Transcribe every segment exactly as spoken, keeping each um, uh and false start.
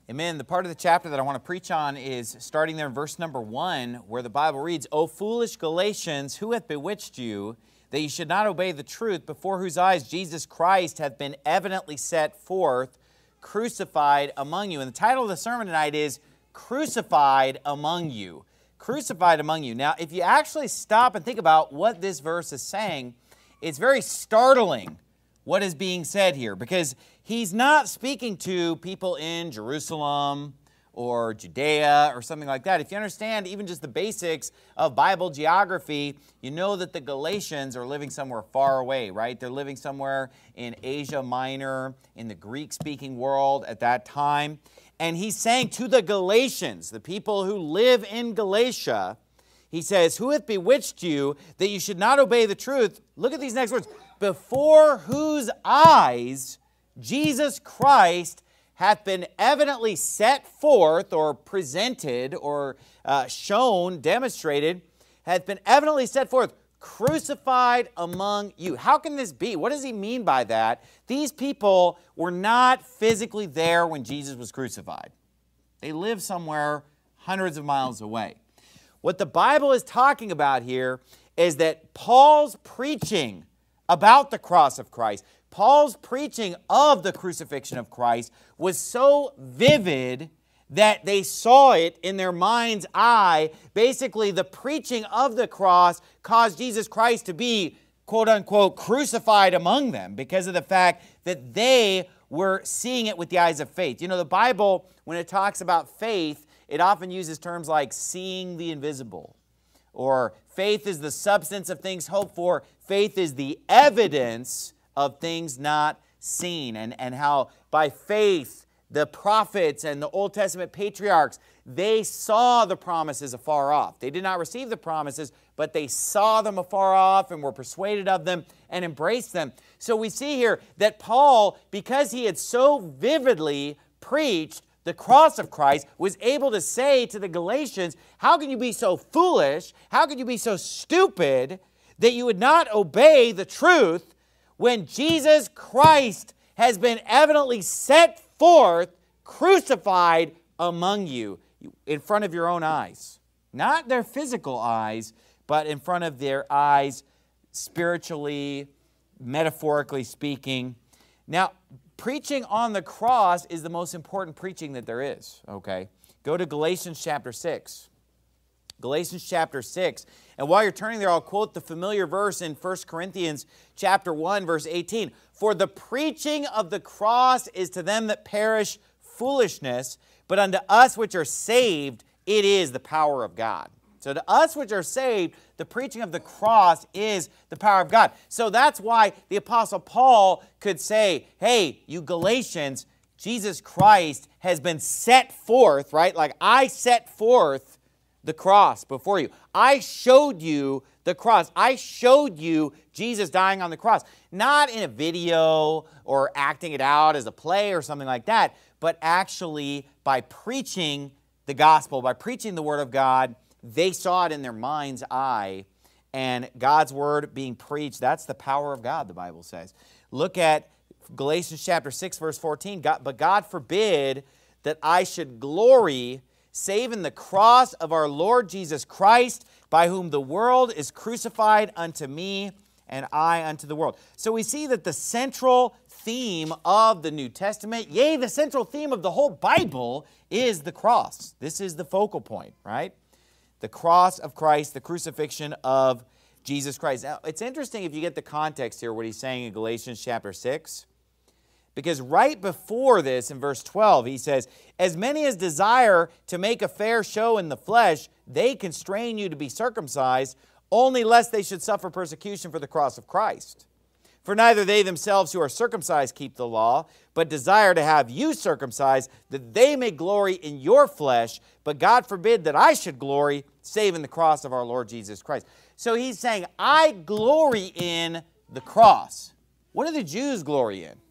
Amen. The part of the chapter that I want to preach on is starting there in verse number one, where the Bible reads, O foolish Galatians, who hath bewitched you, that you should not obey the truth, before whose eyes Jesus Christ hath been evidently set forth, crucified among you. And the title of the sermon tonight is Crucified Among You. Crucified among you. Now, if you actually stop and think about what this verse is saying, it's very startling what is being said here, because he's not speaking to people in Jerusalem or Judea or something like that. If you understand even just the basics of Bible geography, you know that the Galatians are living somewhere far away, right? They're living somewhere in Asia Minor, in the Greek-speaking world at that time. And he's saying to the Galatians, the people who live in Galatia, he says, who hath bewitched you that you should not obey the truth? Look at these next words. Before whose eyes Jesus Christ hath been evidently set forth or presented or uh, shown, demonstrated, hath been evidently set forth, crucified among you. How can this be? What does he mean by that? These people were not physically there when Jesus was crucified. They lived somewhere hundreds of miles away. What the Bible is talking about here is that Paul's preaching about the cross of Christ, Paul's preaching of the crucifixion of Christ was so vivid that they saw it in their mind's eye. Basically, the preaching of the cross caused Jesus Christ to be, quote unquote, crucified among them because of the fact that they were seeing it with the eyes of faith. You know, the Bible, when it talks about faith, it often uses terms like seeing the invisible, or faith is the substance of things hoped for. Faith is the evidence of things not seen. And, and how by faith, the prophets and the Old Testament patriarchs, they saw the promises afar off. They did not receive the promises, but they saw them afar off and were persuaded of them and embraced them. So we see here that Paul, because he had so vividly preached the cross of Christ, was able to say to the Galatians, how can you be so foolish? How can you be so stupid that you would not obey the truth when Jesus Christ has been evidently set forth, crucified among you, in front of your own eyes? Not their physical eyes, but in front of their eyes, spiritually, metaphorically speaking. Now, preaching on the cross is the most important preaching that there is, okay? Go to Galatians chapter six. Galatians chapter six. And while you're turning there, I'll quote the familiar verse in First Corinthians chapter one, verse eighteen. For the preaching of the cross is to them that perish foolishness, but unto us which are saved, it is the power of God. So to us which are saved, the preaching of the cross is the power of God. So that's why the Apostle Paul could say, hey, you Galatians, Jesus Christ has been set forth, right? Like I set forth the cross before you. I showed you the cross. I showed you Jesus dying on the cross. Not in a video or acting it out as a play or something like that, but actually by preaching the gospel, by preaching the Word of God. They saw it in their mind's eye, and God's Word being preached, that's the power of God, the Bible says. Look at Galatians chapter six, verse fourteen. God, but God forbid that I should glory save in the cross of our Lord Jesus Christ, by whom the world is crucified unto me, and I unto the world. So we see that the central theme of the New Testament, yea, the central theme of the whole Bible, is the cross. This is the focal point, right? The cross of Christ, the crucifixion of Jesus Christ. Now, it's interesting if you get the context here, what he's saying in Galatians chapter six. Because right before this, in verse twelve, he says, as many as desire to make a fair show in the flesh, they constrain you to be circumcised, only lest they should suffer persecution for the cross of Christ. For neither they themselves who are circumcised keep the law, but desire to have you circumcised, that they may glory in your flesh. But God forbid that I should glory, save in the cross of our Lord Jesus Christ. So he's saying, I glory in the cross. What do the Jews glory in?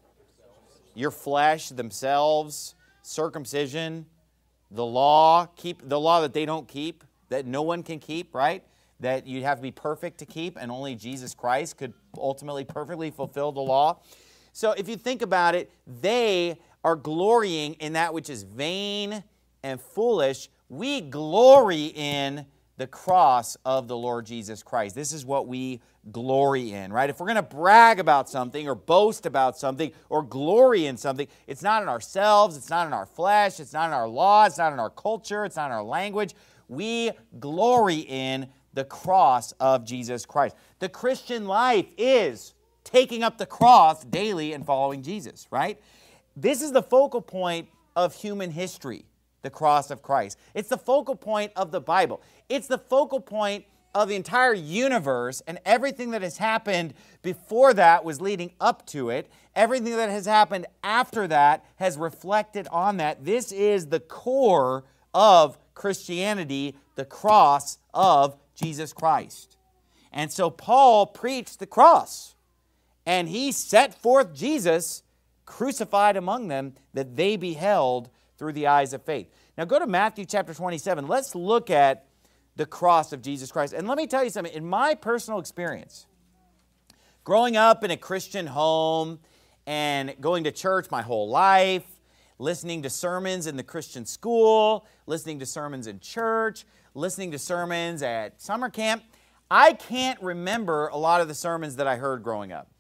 Your flesh, themselves, circumcision, the law, keep the law that they don't keep, that no one can keep, right? That you'd have to be perfect to keep, and only Jesus Christ could ultimately perfectly fulfill the law. So if you think about it, they are glorying in that which is vain and foolish, we glory in the cross of the Lord Jesus Christ. This is what we glory in, right? If we're going to brag about something or boast about something or glory in something, it's not in ourselves, it's not in our flesh, it's not in our law, it's not in our culture, it's not in our language. We glory in the cross of Jesus Christ. The Christian life is taking up the cross daily and following Jesus, right? This is the focal point of human history, the cross of Christ. It's the focal point of the Bible. It's the focal point of the entire universe, and everything that has happened before that was leading up to it. Everything that has happened after that has reflected on that. This is the core of Christianity, the cross of Jesus Christ. And so Paul preached the cross, and he set forth Jesus crucified among them, that they beheld through the eyes of faith. Now go to Matthew chapter twenty-seven. Let's look at the cross of Jesus Christ. And let me tell you something. In my personal experience, growing up in a Christian home and going to church my whole life, listening to sermons in the Christian school, listening to sermons in church, listening to sermons at summer camp, I can't remember a lot of the sermons that I heard growing up.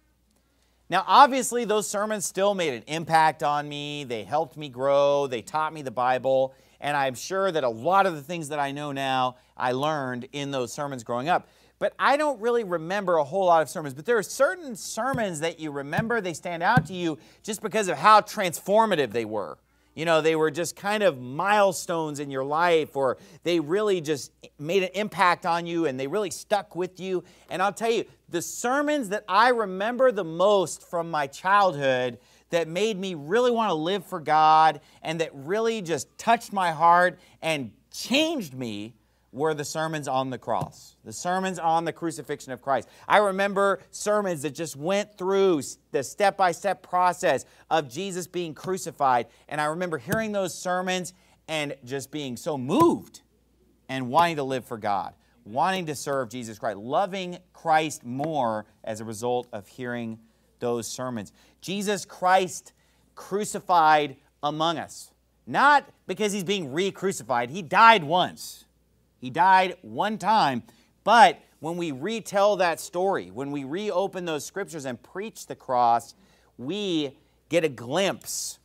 Now, obviously, those sermons still made an impact on me. They helped me grow. They taught me the Bible. And I'm sure that a lot of the things that I know now, I learned in those sermons growing up. But I don't really remember a whole lot of sermons. But there are certain sermons that you remember. They stand out to you just because of how transformative they were. You know, they were just kind of milestones in your life, or they really just made an impact on you and they really stuck with you. And I'll tell you, the sermons that I remember the most from my childhood that made me really want to live for God and that really just touched my heart and changed me were the sermons on the cross, the sermons on the crucifixion of Christ. I remember sermons that just went through the step-by-step process of Jesus being crucified, and I remember hearing those sermons and just being so moved and wanting to live for God, wanting to serve Jesus Christ, loving Christ more as a result of hearing those sermons. Jesus Christ crucified among us, not because he's being re-crucified. He died once. He died one time, but when we retell that story, when we reopen those scriptures and preach the cross, we get a glimpse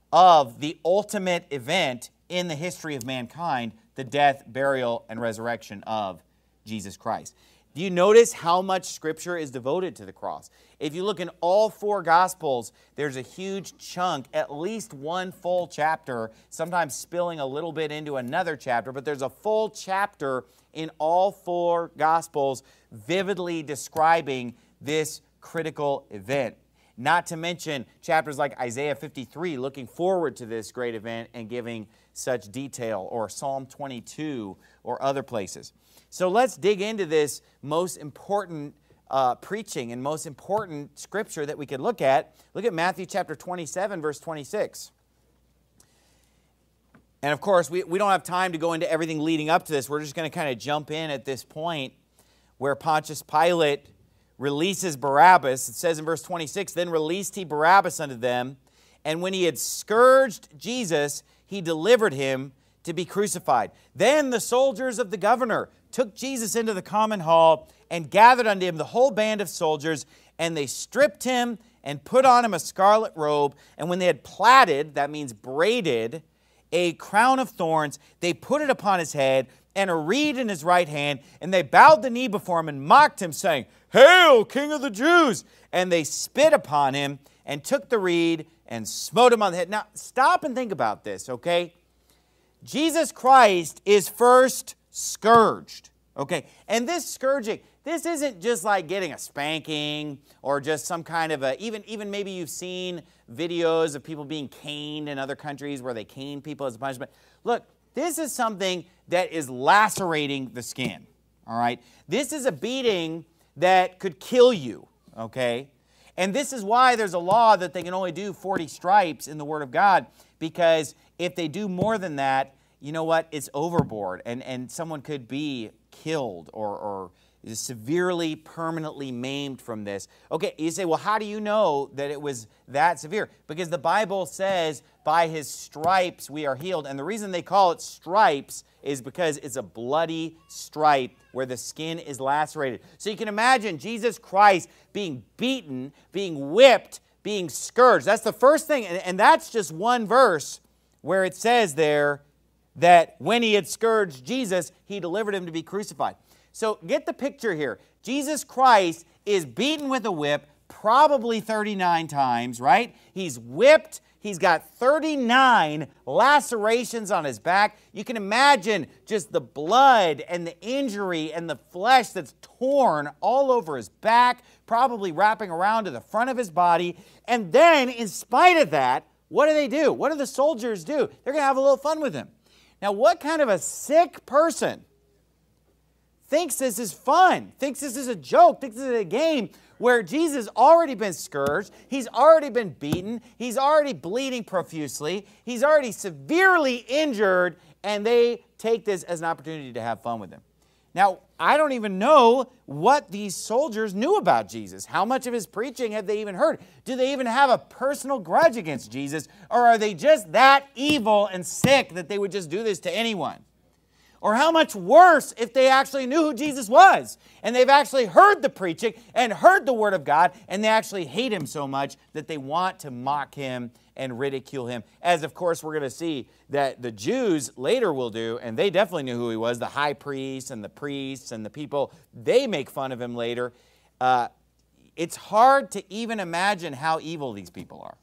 of the ultimate event in the history of mankind, the death, burial, and resurrection of Jesus Christ. Do you notice how much Scripture is devoted to the cross? If you look in all four Gospels, there's a huge chunk, at least one full chapter, sometimes spilling a little bit into another chapter, but there's a full chapter in all four Gospels vividly describing this critical event. Not to mention chapters like Isaiah fifty-three, looking forward to this great event and giving such detail, or Psalm twenty-two, or other places. So let's dig into this most important uh, preaching and most important scripture that we could look at. Look at Matthew chapter twenty-seven, verse twenty-six. And of course, we, we don't have time to go into everything leading up to this. We're just going to kind of jump in at this point where Pontius Pilate releases Barabbas. It says in verse twenty-six, "Then released he Barabbas unto them, and when he had scourged Jesus, he delivered him to be crucified. Then the soldiers of the governor took Jesus into the common hall and gathered unto him the whole band of soldiers, and they stripped him and put on him a scarlet robe. And when they had plaited," that means braided, "a crown of thorns, they put it upon his head, and a reed in his right hand, and they bowed the knee before him and mocked him, saying, Hail, King of the Jews! And they spit upon him and took the reed and smote him on the head." Now, stop and think about this, okay? Jesus Christ is first scourged, okay? And this scourging, this isn't just like getting a spanking or just some kind of a, even, even maybe you've seen videos of people being caned in other countries where they cane people as a punishment. Look, this is something that is lacerating the skin, all right? This is a beating that could kill you, okay? And this is why there's a law that they can only do forty stripes in the Word of God, because if they do more than that, you know what? It's overboard, and, and someone could be killed or, or He's severely, permanently maimed from this. Okay, you say, well, how do you know that it was that severe? Because the Bible says, by his stripes we are healed. And the reason they call it stripes is because it's a bloody stripe where the skin is lacerated. So you can imagine Jesus Christ being beaten, being whipped, being scourged. That's the first thing. And that's just one verse where it says there that when he had scourged Jesus, he delivered him to be crucified. So get the picture here. Jesus Christ is beaten with a whip probably thirty-nine times, right? He's whipped. He's got thirty-nine lacerations on his back. You can imagine just the blood and the injury and the flesh that's torn all over his back, probably wrapping around to the front of his body. And then, in spite of that, what do they do? What do the soldiers do? They're going to have a little fun with him. Now, what kind of a sick person thinks this is fun, thinks this is a joke, thinks this is a game where Jesus has already been scourged, he's already been beaten, he's already bleeding profusely, he's already severely injured, and they take this as an opportunity to have fun with him. Now, I don't even know what these soldiers knew about Jesus. How much of his preaching have they even heard? Do they even have a personal grudge against Jesus? Or are they just that evil and sick that they would just do this to anyone? Or how much worse if they actually knew who Jesus was and they've actually heard the preaching and heard the Word of God and they actually hate him so much that they want to mock him and ridicule him. As, of course, we're going to see that the Jews later will do, and they definitely knew who he was, the high priest and the priests and the people. They make fun of him later. Uh, it's hard to even imagine how evil these people are.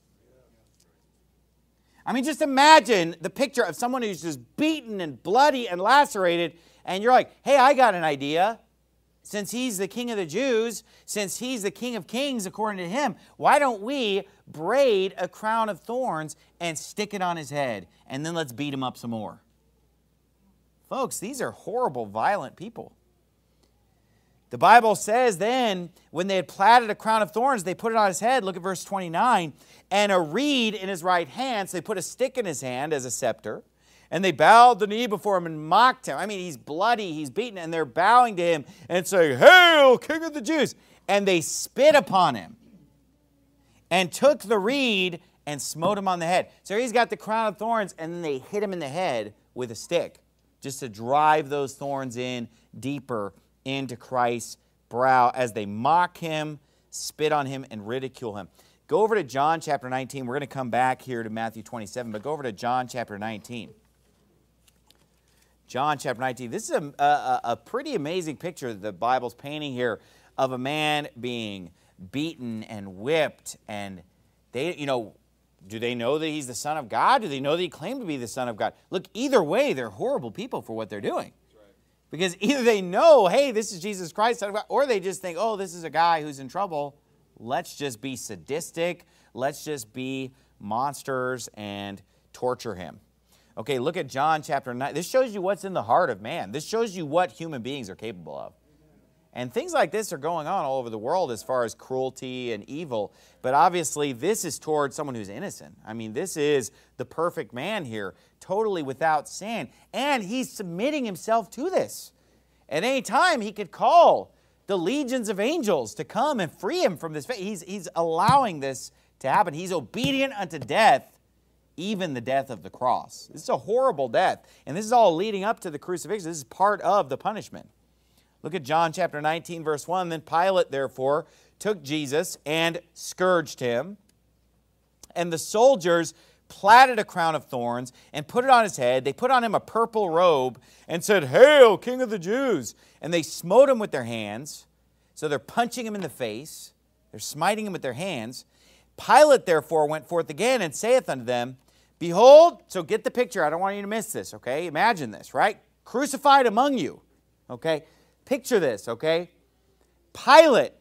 I mean, just imagine the picture of someone who's just beaten and bloody and lacerated, and you're like, hey, I got an idea. Since he's the king of the Jews, since he's the king of kings according to him, why don't we braid a crown of thorns and stick it on his head, and then let's beat him up some more? Folks, these are horrible, violent people. The Bible says then, when they had platted a crown of thorns, they put it on his head. Look at verse twenty-nine. And a reed in his right hand. So they put a stick in his hand as a scepter. And they bowed the knee before him and mocked him. I mean, he's bloody, he's beaten, and they're bowing to him and saying, "Hail, King of the Jews!" And they spit upon him and took the reed and smote him on the head. So he's got the crown of thorns, and then they hit him in the head with a stick just to drive those thorns in deeper into Christ's brow as they mock him, spit on him, and ridicule him. Go over to John chapter nineteen. We're going to come back here to Matthew twenty-seven, but go over to John chapter nineteen. John chapter nineteen. This is a, a, a pretty amazing picture that the Bible's painting here of a man being beaten and whipped. And they, you know, do they know that he's the Son of God? Do they know that he claimed to be the Son of God? Look, either way, they're horrible people for what they're doing. Because either they know, hey, this is Jesus Christ, Son of God, or they just think, oh, this is a guy who's in trouble. Let's just be sadistic. Let's just be monsters and torture him. Okay, look at John chapter nine. This shows you what's in the heart of man. This shows you what human beings are capable of. And things like this are going on all over the world as far as cruelty and evil. But obviously, this is towards someone who's innocent. I mean, this is the perfect man here, totally without sin. And he's submitting himself to this. At any time, he could call the legions of angels to come and free him from this fate. He's, he's allowing this to happen. He's obedient unto death, even the death of the cross. This is a horrible death. And this is all leading up to the crucifixion. This is part of the punishment. Look at John chapter nineteen, verse one. Then Pilate, therefore, took Jesus and scourged him. And the soldiers platted a crown of thorns and put it on his head. They put on him a purple robe and said, "Hail, King of the Jews!" And they smote him with their hands. So they're punching him in the face. They're smiting him with their hands. Pilate, therefore, went forth again and saith unto them, "Behold," so get the picture. I don't want you to miss this, okay? Imagine this, right? "Crucified among you," okay? Picture this, okay? Pilate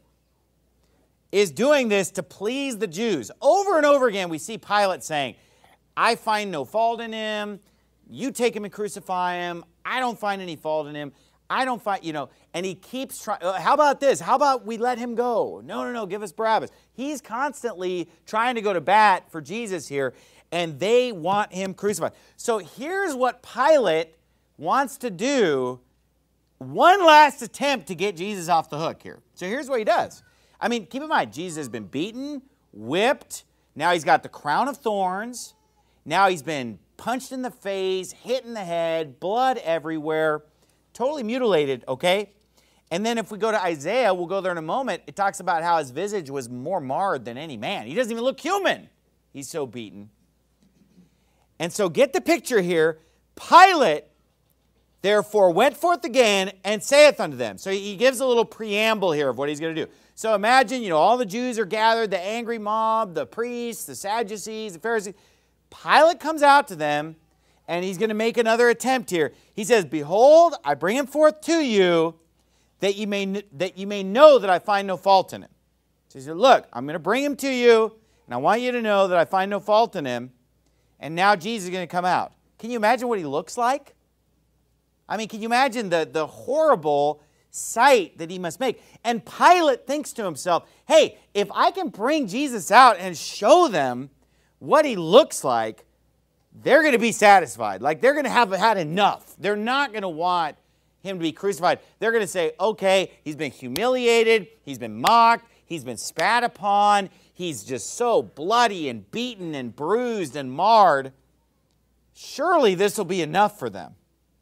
is doing this to please the Jews. Over and over again, we see Pilate saying, "I find no fault in him. You take him and crucify him. I don't find any fault in him. I don't find," you know, and he keeps trying. How about this? How about we let him go? No, no, no, give us Barabbas. He's constantly trying to go to bat for Jesus here, and they want him crucified. So here's what Pilate wants to do one last attempt to get Jesus off the hook here. So here's what he does. I mean, keep in mind, Jesus has been beaten, whipped. Now he's got the crown of thorns. Now he's been punched in the face, hit in the head, blood everywhere, totally mutilated, okay? And then if we go to Isaiah, we'll go there in a moment, it talks about how his visage was more marred than any man. He doesn't even look human. He's so beaten. And so get the picture here. Pilate, therefore, went forth again and saith unto them. So he gives a little preamble here of what he's going to do. So imagine, you know, all the Jews are gathered, the angry mob, the priests, the Sadducees, the Pharisees. Pilate comes out to them, and he's going to make another attempt here. He says, behold, I bring him forth to you, that you may, that you may know that I find no fault in him. So he said, look, I'm going to bring him to you, and I want you to know that I find no fault in him. And now Jesus is going to come out. Can you imagine what he looks like? I mean, can you imagine the, the horrible sight that he must make? And Pilate thinks to himself, hey, if I can bring Jesus out and show them what he looks like, they're going to be satisfied. Like, they're going to have had enough. They're not going to want him to be crucified. They're going to say, okay, he's been humiliated, he's been mocked, he's been spat upon, he's just so bloody and beaten and bruised and marred. Surely this will be enough for them.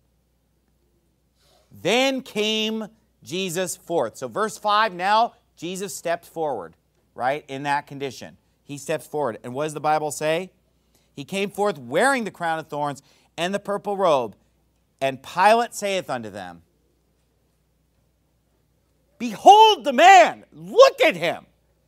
Then came Jesus forth. So verse five, now Jesus stepped forward, right, in that condition. He steps forward. And what does the Bible say? He came forth wearing the crown of thorns and the purple robe. And Pilate saith unto them, behold the man, look at him.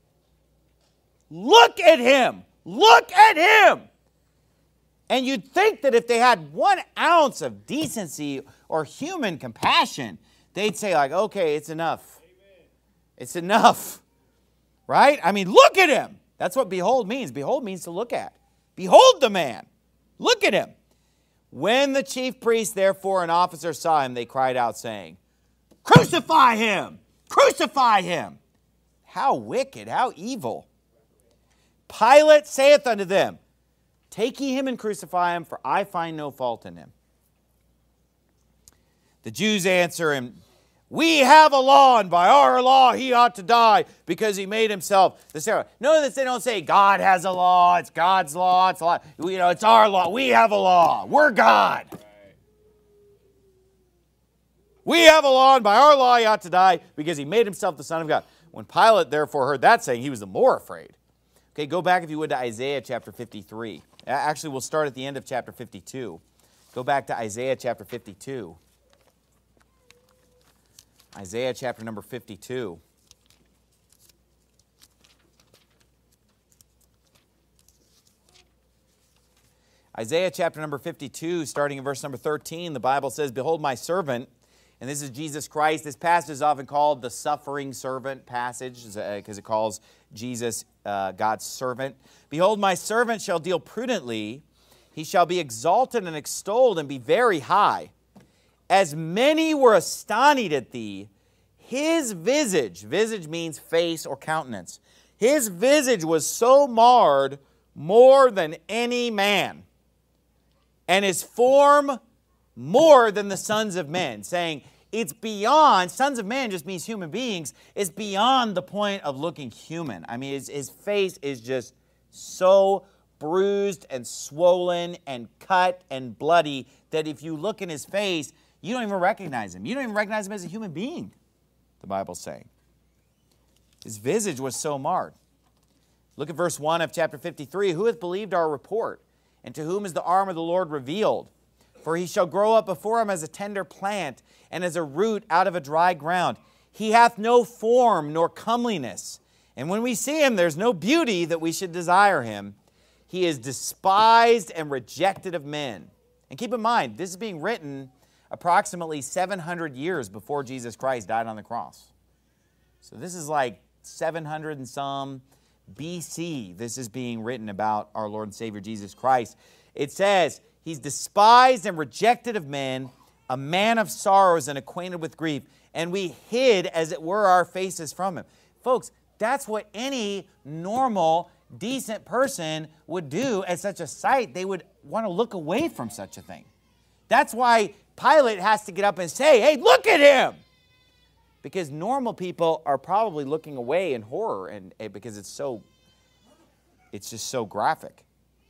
Look at him. Look at him. And you'd think that if they had one ounce of decency or human compassion, they'd say like, okay, it's enough. Amen. It's enough. Right? I mean, look at him. That's what behold means. Behold means to look at. Behold the man. Look at him. When the chief priests, therefore, and officers saw him, they cried out, saying, crucify him! Crucify him! How wicked, how evil. Pilate saith unto them, take ye him and crucify him, for I find no fault in him. The Jews answer him, we have a law, and by our law he ought to die, because he made himself the sacrifice. Notice they don't say God has a law, it's God's law, it's a law. You know, it's our law. We have a law. We're God. Right. We have a law, and by our law he ought to die, because he made himself the Son of God. When Pilate therefore heard that saying, he was the more afraid. Okay, go back if you would to Isaiah chapter fifty-three. Actually, we'll start at the end of chapter fifty-two. Go back to Isaiah chapter fifty-two. Isaiah chapter number fifty-two. Isaiah chapter number fifty-two, starting in verse number thirteen, the Bible says, behold my servant, and this is Jesus Christ. This passage is often called the suffering servant passage, because it calls Jesus uh, God's servant. Behold, my servant shall deal prudently. He shall be exalted and extolled and be very high. As many were astonished at thee, his visage, visage means face or countenance, his visage was so marred more than any man, and his form more than the sons of men, saying, it's beyond, sons of men just means human beings, it's beyond the point of looking human. I mean, his, his face is just so bruised and swollen and cut and bloody that if you look in his face, you don't even recognize him. You don't even recognize him as a human being, the Bible's saying. His visage was so marred. Look at verse one of chapter fifty-three. Who hath believed our report? And to whom is the arm of the Lord revealed? For he shall grow up before him as a tender plant, and as a root out of a dry ground. He hath no form nor comeliness. And when we see him, there's no beauty that we should desire him. He is despised and rejected of men. And keep in mind, this is being written approximately seven hundred years before Jesus Christ died on the cross. So this is like seven hundred and some B C. This is being written about our Lord and Savior Jesus Christ. It says, he's despised and rejected of men, a man of sorrows and acquainted with grief, and we hid, as it were, our faces from him. Folks, that's what any normal, decent person would do at such a sight. They would want to look away from such a thing. That's why Pilate has to get up and say, hey, look at him. Because normal people are probably looking away in horror and, and because it's so, it's just so graphic.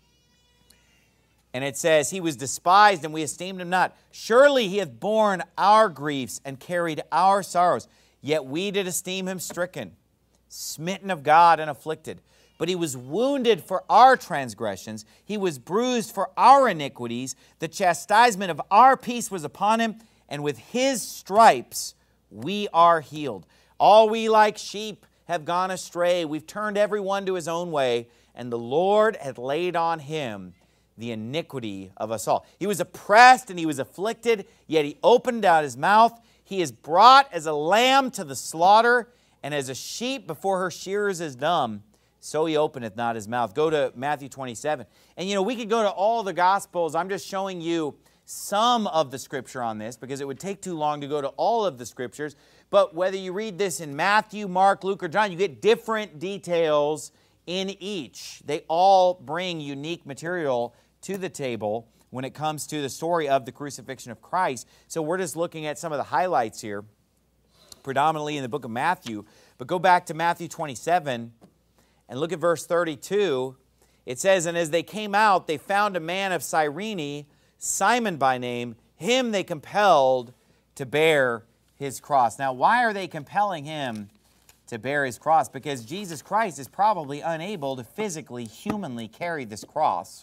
And it says, he was despised and we esteemed him not. Surely he hath borne our griefs and carried our sorrows. Yet we did esteem him stricken, smitten of God and afflicted. But he was wounded for our transgressions. He was bruised for our iniquities. The chastisement of our peace was upon him. And with his stripes we are healed. All we like sheep have gone astray. We've turned every one to his own way. And the Lord hath laid on him the iniquity of us all. He was oppressed and he was afflicted, yet he opened out his mouth. He is brought as a lamb to the slaughter, and as a sheep before her shearers is dumb, so he openeth not his mouth. Go to Matthew twenty-seven. And you know, we could go to all the Gospels. I'm just showing you some of the Scripture on this because it would take too long to go to all of the Scriptures. But whether you read this in Matthew, Mark, Luke, or John, you get different details in each. They all bring unique material to the table when it comes to the story of the crucifixion of Christ. So we're just looking at some of the highlights here, predominantly in the book of Matthew. But go back to Matthew twenty-seven and look at verse thirty-two. It says, and as they came out, they found a man of Cyrene, Simon by name. Him they compelled to bear his cross. Now, why are they compelling him to bear his cross? Because Jesus Christ is probably unable to physically, humanly carry this cross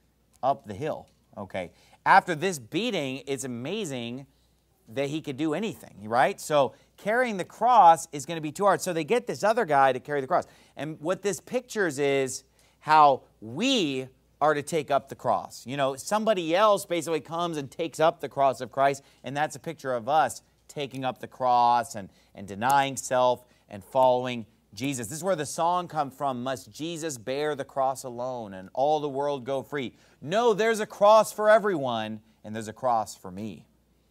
up the hill, okay? After this beating, it's amazing that he could do anything, right? So carrying the cross is going to be too hard. So they get this other guy to carry the cross. And what this pictures is how we are to take up the cross. You know, somebody else basically comes and takes up the cross of Christ, and that's a picture of us taking up the cross and, and denying self and following Jesus. This is where the song comes from, must Jesus bear the cross alone and all the world go free? No, there's a cross for everyone, and there's a cross for me.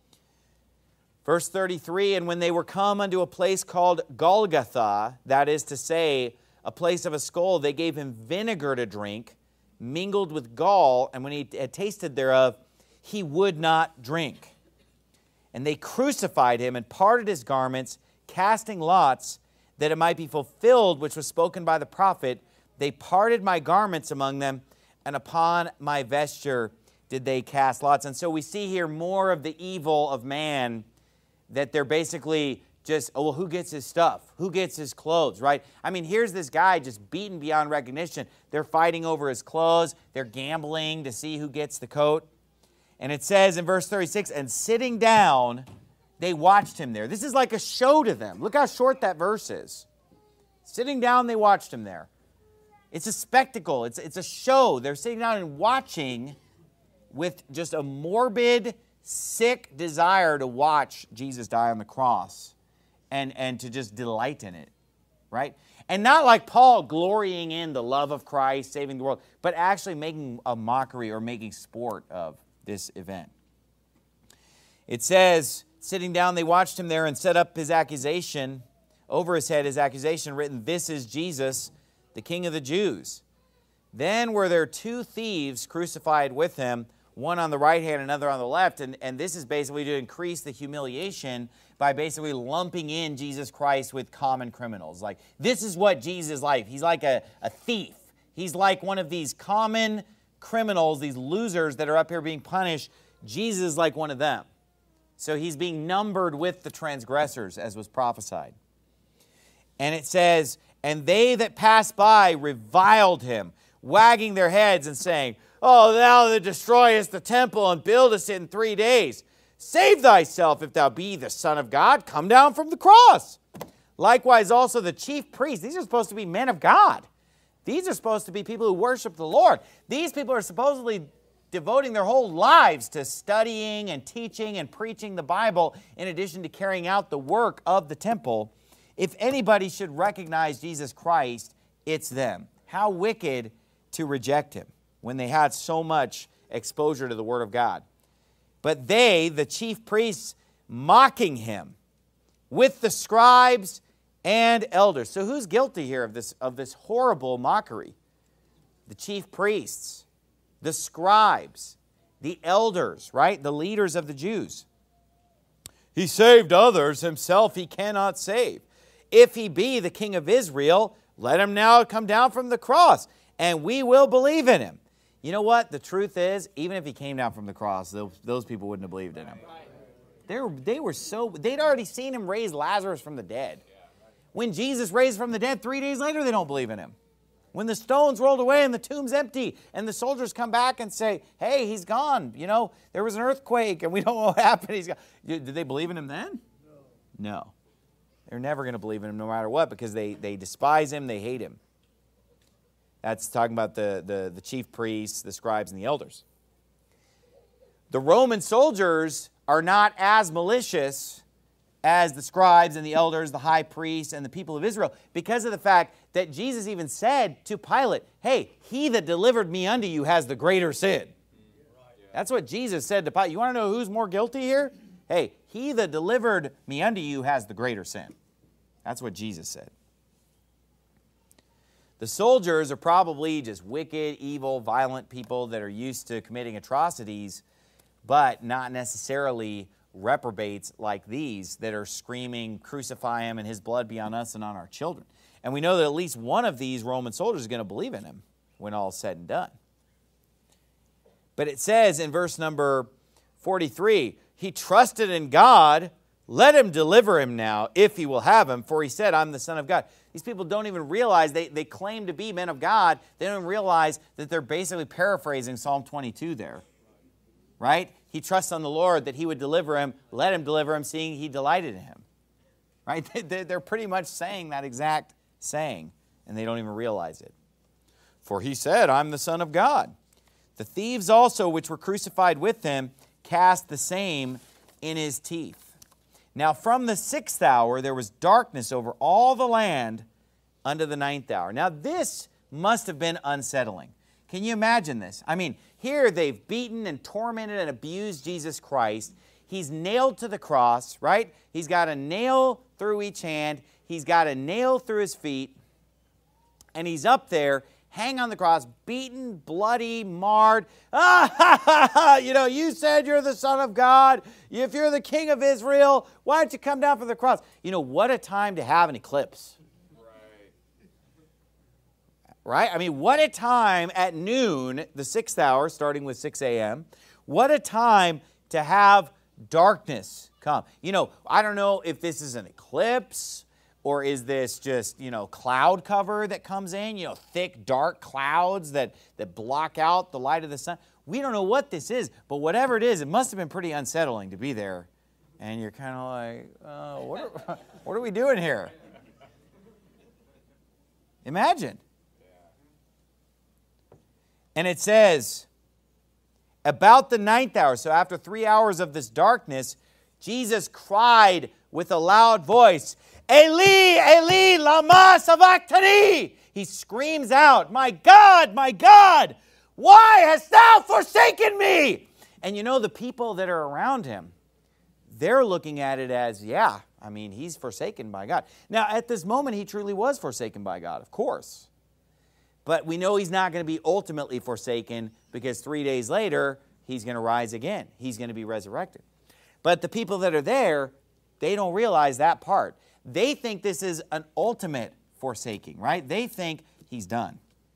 Verse thirty-three, and when they were come unto a place called Golgotha, that is to say, a place of a skull, they gave him vinegar to drink, mingled with gall, and when he had tasted thereof, he would not drink. And they crucified him and parted his garments, casting lots, that it might be fulfilled, which was spoken by the prophet. They parted my garments among them, and upon my vesture did they cast lots. And so we see here more of the evil of man, that they're basically just, oh, well, who gets his stuff? Who gets his clothes, right? I mean, here's this guy just beaten beyond recognition. They're fighting over his clothes. They're gambling to see who gets the coat. And it says in verse thirty-six, and sitting down, they watched him there. This is like a show to them. Look how short that verse is. Sitting down, they watched him there. It's a spectacle. It's, it's a show. They're sitting down and watching with just a morbid, sick desire to watch Jesus die on the cross and, and to just delight in it, right? And not like Paul glorying in the love of Christ, saving the world, but actually making a mockery or making sport of this event. It says, sitting down, they watched him there and set up his accusation, over his head his accusation written, this is Jesus, the King of the Jews. Then were there two thieves crucified with him, one on the right hand, another on the left. And, and this is basically to increase the humiliation by basically lumping in Jesus Christ with common criminals. Like, this is what Jesus is like. He's like a, a thief. He's like one of these common criminals, these losers that are up here being punished. Jesus is like one of them. So he's being numbered with the transgressors, as was prophesied. And it says, and they that passed by reviled him, wagging their heads and saying, oh, thou that destroyest the temple and buildest it in three days, save thyself if thou be the Son of God, come down from the cross. Likewise also the chief priests, these are supposed to be men of God. These are supposed to be people who worship the Lord. These people are supposedly devoting their whole lives to studying and teaching and preaching the Bible in addition to carrying out the work of the temple. If anybody should recognize Jesus Christ, it's them. How wicked to reject him when they had so much exposure to the Word of God. But they, the chief priests, mocking him with the scribes and elders. So who's guilty here of this, of this horrible mockery? The chief priests, the scribes, the elders, right? The leaders of the Jews. He saved others, himself he cannot save. If he be the King of Israel, let him now come down from the cross, and we will believe in him. You know what? The truth is, even if he came down from the cross, those, those people wouldn't have believed in him. They were, they were so, they'd already seen him raise Lazarus from the dead. When Jesus raised from the dead, three days later, they don't believe in him. When the stones rolled away and the tomb's empty, and the soldiers come back and say, hey, he's gone. You know, there was an earthquake, and we don't know what happened. He's gone. Did they believe in him then? No. No. They're never going to believe in him no matter what, because they, they despise him, they hate him. That's talking about the, the, the chief priests, the scribes, and the elders. The Roman soldiers are not as malicious as the scribes and the elders, the high priests, and the people of Israel, because of the fact that Jesus even said to Pilate, hey, he that delivered me unto you has the greater sin. That's what Jesus said to Pilate. You want to know who's more guilty here? Hey, he that delivered me unto you has the greater sin. That's what Jesus said. The soldiers are probably just wicked, evil, violent people that are used to committing atrocities, but not necessarily reprobates like these that are screaming, crucify him and his blood be on us and on our children. And we know that at least one of these Roman soldiers is going to believe in him when all is said and done. But it says in verse number forty-three, he trusted in God, let him deliver him now, if he will have him, for he said, I'm the Son of God. These people don't even realize, they, they claim to be men of God, they don't even realize that they're basically paraphrasing Psalm twenty-two there. Right? He trusts on the Lord that he would deliver him, let him deliver him, seeing he delighted in him. Right? They're pretty much saying that exact saying, and they don't even realize it. For he said, I'm the Son of God. The thieves also, which were crucified with him, cast the same in his teeth. Now from the sixth hour there was darkness over all the land unto the ninth hour. Now this must have been unsettling. Can you imagine this? I mean, here they've beaten and tormented and abused Jesus Christ. He's nailed to the cross, right? He's got a nail through each hand. He's got a nail through his feet. And he's up there, hang on the cross, beaten, bloody, marred. Ah, ha, ha, ha. You know, you said you're the Son of God. If you're the King of Israel, why don't you come down from the cross? You know, what a time to have an eclipse. Right? I mean, what a time at noon, the sixth hour, starting with six a m What a time to have darkness come. You know, I don't know if this is an eclipse or is this just, you know, cloud cover that comes in, you know, thick, dark clouds that, that block out the light of the sun. We don't know what this is, but whatever it is, it must have been pretty unsettling to be there. And you're kind of like, oh, what are, what are we doing here? Imagine. And it says, about the ninth hour, so after three hours of this darkness, Jesus cried with a loud voice, Eli, Eli, lama sabachthani. He screams out, my God, my God, why hast thou forsaken me? And you know, the people that are around him, they're looking at it as, yeah, I mean, he's forsaken by God. Now, at this moment, he truly was forsaken by God, of course. But we know he's not going to be ultimately forsaken because three days later, he's going to rise again. He's going to be resurrected. But the people that are there, they don't realize that part. They think this is an ultimate forsaking, right? They think he's done.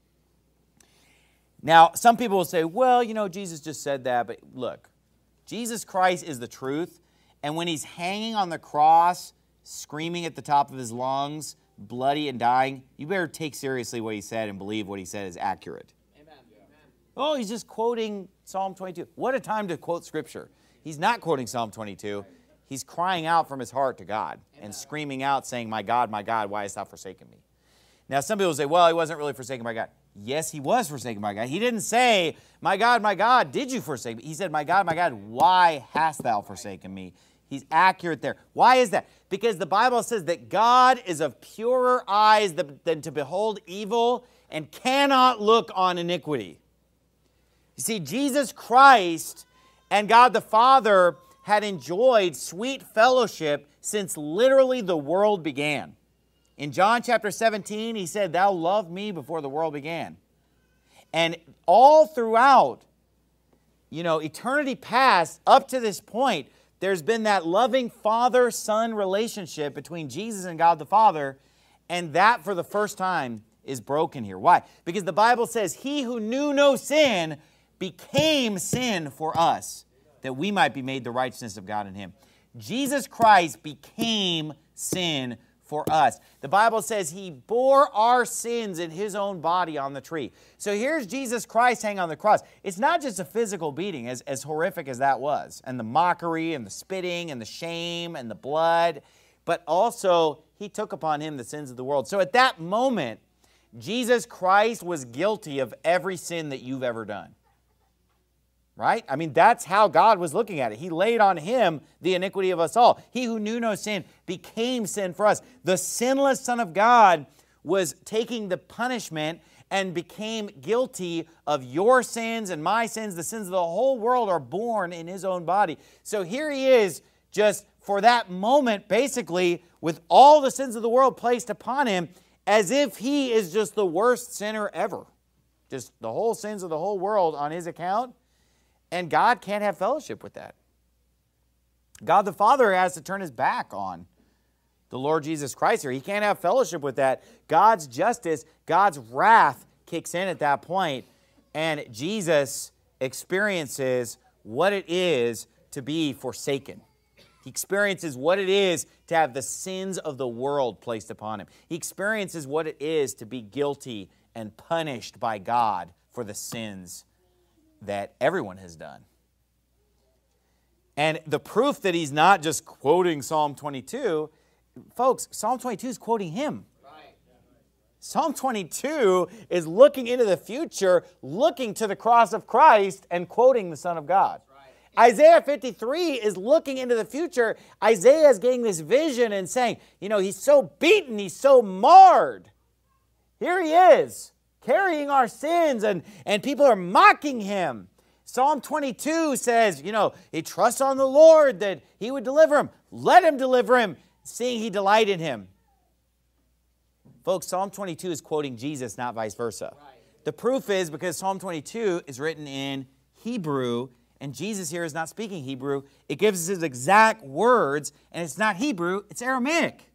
Now, some people will say, well, you know, Jesus just said that. But look, Jesus Christ is the truth. And when he's hanging on the cross, screaming at the top of his lungs, bloody and dying, you better take seriously what he said and believe what he said is accurate. Amen. Oh, he's just quoting Psalm twenty-two. What a time to quote Scripture. He's not quoting Psalm twenty-two. He's crying out from his heart to God and screaming out saying, my God, my God, why hast thou forsaken me? Now, some people say, well, he wasn't really forsaken by God. Yes, he was forsaken by God. He didn't say, my God, my God, did you forsake me? He said, my God, my God, why hast thou forsaken me? He's accurate there. Why is that? Because the Bible says that God is of purer eyes than to behold evil and cannot look on iniquity. You see, Jesus Christ and God the Father had enjoyed sweet fellowship since literally the world began. In John chapter seventeen, he said, thou loved me before the world began. And all throughout, you know, eternity past, up to this point, there's been that loving father-son relationship between Jesus and God the Father, and that for the first time is broken here. Why? Because the Bible says, he who knew no sin became sin for us, that we might be made the righteousness of God in him. Jesus Christ became sin for us. The Bible says he bore our sins in his own body on the tree. So here's Jesus Christ hanging on the cross. It's not just a physical beating, as, as horrific as that was, and the mockery and the spitting and the shame and the blood, but also he took upon him the sins of the world. So at that moment, Jesus Christ was guilty of every sin that you've ever done. Right? I mean, that's how God was looking at it. He laid on him the iniquity of us all. He who knew no sin became sin for us. The sinless Son of God was taking the punishment and became guilty of your sins and my sins. The sins of the whole world are borne in his own body. So here he is, just for that moment, basically, with all the sins of the world placed upon him, as if he is just the worst sinner ever. Just the whole sins of the whole world on his account. And God can't have fellowship with that. God the Father has to turn his back on the Lord Jesus Christ here. He can't have fellowship with that. God's justice, God's wrath kicks in at that point, and Jesus experiences what it is to be forsaken. He experiences what it is to have the sins of the world placed upon him. He experiences what it is to be guilty and punished by God for the sins that everyone has done. And the proof that he's not just quoting Psalm twenty-two, folks, Psalm twenty-two is quoting him. Right. Psalm twenty-two is looking into the future, looking to the cross of Christ and quoting the Son of God. Right. Isaiah fifty-three is looking into the future. Isaiah is getting this vision and saying, you know, he's so beaten, he's so marred. Here he is, carrying our sins, and, and people are mocking him. Psalm twenty-two says, you know, he trusts on the Lord that he would deliver him. Let him deliver him, seeing he delight in him. Folks, Psalm twenty-two is quoting Jesus, not vice versa. Right. The proof is because Psalm twenty-two is written in Hebrew, and Jesus here is not speaking Hebrew. It gives us his exact words, and it's not Hebrew, it's Aramaic.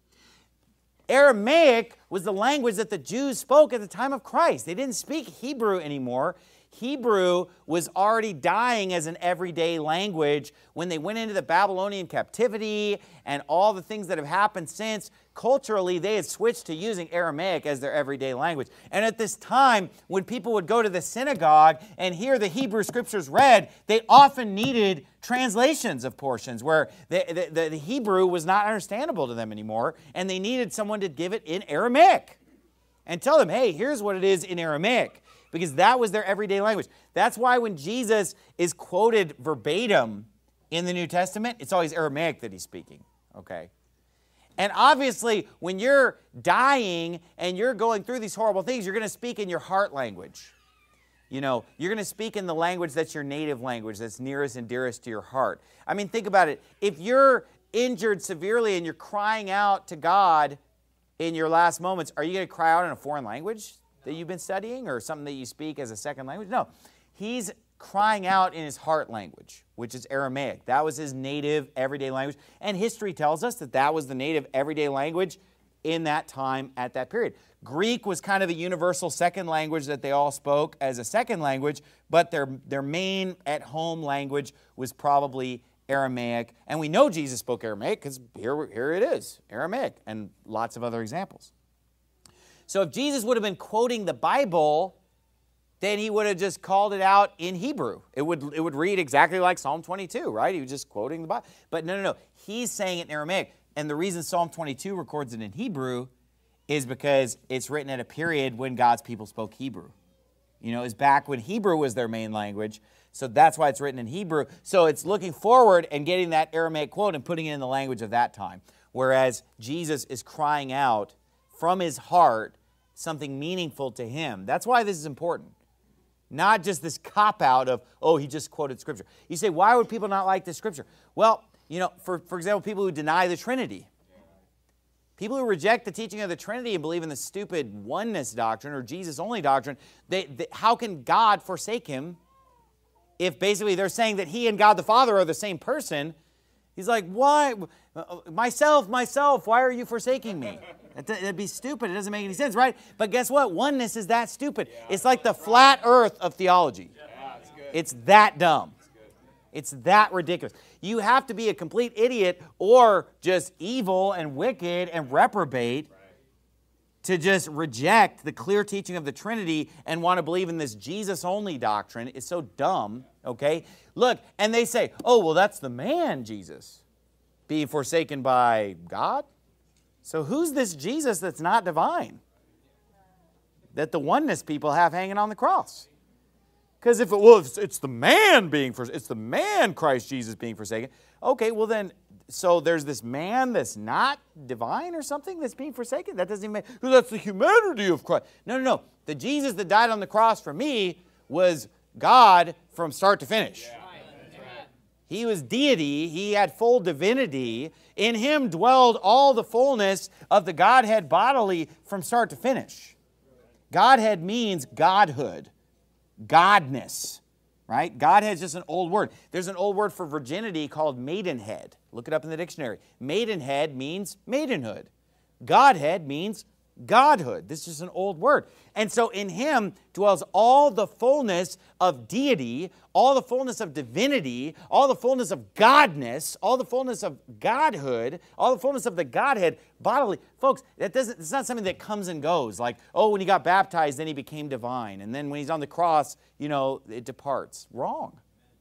Aramaic was the language that the Jews spoke at the time of Christ. They didn't speak Hebrew anymore. Hebrew was already dying as an everyday language when they went into the Babylonian captivity and all the things that have happened since. Culturally, they had switched to using Aramaic as their everyday language. And at this time, when people would go to the synagogue and hear the Hebrew scriptures read, they often needed translations of portions where the, the, the Hebrew was not understandable to them anymore, and they needed someone to give it in Aramaic and tell them, hey, here's what it is in Aramaic, because that was their everyday language. That's why when Jesus is quoted verbatim in the New Testament, it's always Aramaic that he's speaking, okay? And obviously, when you're dying and you're going through these horrible things, you're going to speak in your heart language. You know, you're going to speak in the language that's your native language, that's nearest and dearest to your heart. I mean, think about it. If you're injured severely and you're crying out to God in your last moments, are you going to cry out in a foreign language that you've been studying or something that you speak as a second language? No. He's crying out in his heart language, which is Aramaic. That was his native everyday language. And history tells us that that was the native everyday language in that time at that period. Greek was kind of a universal second language that they all spoke as a second language, but their, their main at-home language was probably Aramaic. And we know Jesus spoke Aramaic because here, here it is, Aramaic, and lots of other examples. So if Jesus would have been quoting the Bible, then he would have just called it out in Hebrew. It would, it would read exactly like Psalm twenty-two, right? He was just quoting the Bible. But no, no, no. He's saying it in Aramaic. And the reason Psalm twenty-two records it in Hebrew is because it's written at a period when God's people spoke Hebrew. You know, it's back when Hebrew was their main language. So that's why it's written in Hebrew. So it's looking forward and getting that Aramaic quote and putting it in the language of that time. Whereas Jesus is crying out from his heart something meaningful to him. That's why this is important. Not just this cop-out of, oh, he just quoted Scripture. You say, why would people not like this Scripture? Well, you know, for, for example, people who deny the Trinity. People who reject the teaching of the Trinity and believe in the stupid oneness doctrine or Jesus-only doctrine, they, they, how can God forsake him if basically they're saying that he and God the Father are the same person, he's like, why? Myself, myself, why are you forsaking me? That'd be stupid. It doesn't make any sense, right? But guess what? Oneness is that stupid. It's like the flat earth of theology. It's that dumb. It's that ridiculous. You have to be a complete idiot or just evil and wicked and reprobate to just reject the clear teaching of the Trinity and want to believe in this Jesus-only doctrine. It's so dumb, okay? Look, and they say, oh, well, that's the man, Jesus, being forsaken by God. So who's this Jesus that's not divine that the oneness people have hanging on the cross? Because if it was, it's the man being forsaken, it's the man, Christ Jesus, being forsaken. Okay, well then, so there's this man that's not divine or something that's being forsaken? That doesn't even make, well, that's the humanity of Christ. No, no, no. The Jesus that died on the cross for me was God from start to finish. Yeah. He was deity. He had full divinity. In him dwelled all the fullness of the Godhead bodily from start to finish. Godhead means godhood, godness, right? Godhead is just an old word. There's an old word for virginity called maidenhead. Look it up in the dictionary. Maidenhead means maidenhood. Godhead means godhood. This is just an old word. And so in him dwells all the fullness of deity, all the fullness of divinity, all the fullness of godness, all the fullness of godhood, all the fullness of the Godhead bodily. Folks, that doesn't, it's not something that comes and goes. Like, oh, when he got baptized, then he became divine. And then when he's on the cross, you know, it departs. Wrong.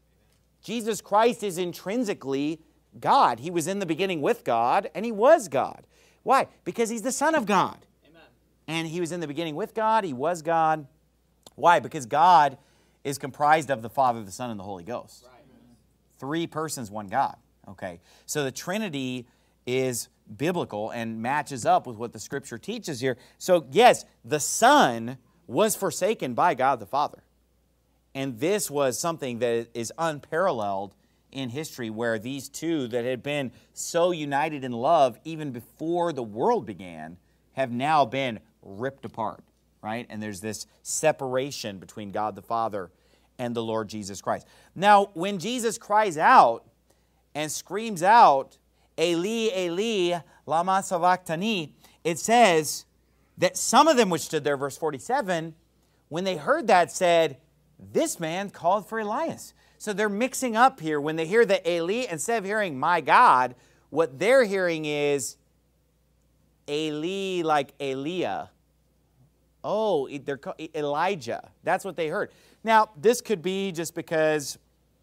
Jesus Christ is intrinsically God. He was in the beginning with God, and he was God. Why? Because he's the Son of God. Amen. And he was in the beginning with God. He was God. Why? Because God is comprised of the Father, the Son, and the Holy Ghost. Right. Three persons, one God. Okay. So the Trinity is biblical and matches up with what the Scripture teaches here. So yes, the Son was forsaken by God the Father. And this was something that is unparalleled in history, where these two that had been so united in love even before the world began have now been ripped apart, right? And there's this separation between God the Father and the Lord Jesus Christ. Now, when Jesus cries out and screams out, Eli, Eli, lama sabachthani, it says that some of them which stood there, verse forty-seven, when they heard that said, this man called for Elias. So they're mixing up here. When they hear the Eli, instead of hearing my God, what they're hearing is Eli like Eliah. Oh, they're Elijah. That's what they heard. Now, this could be just because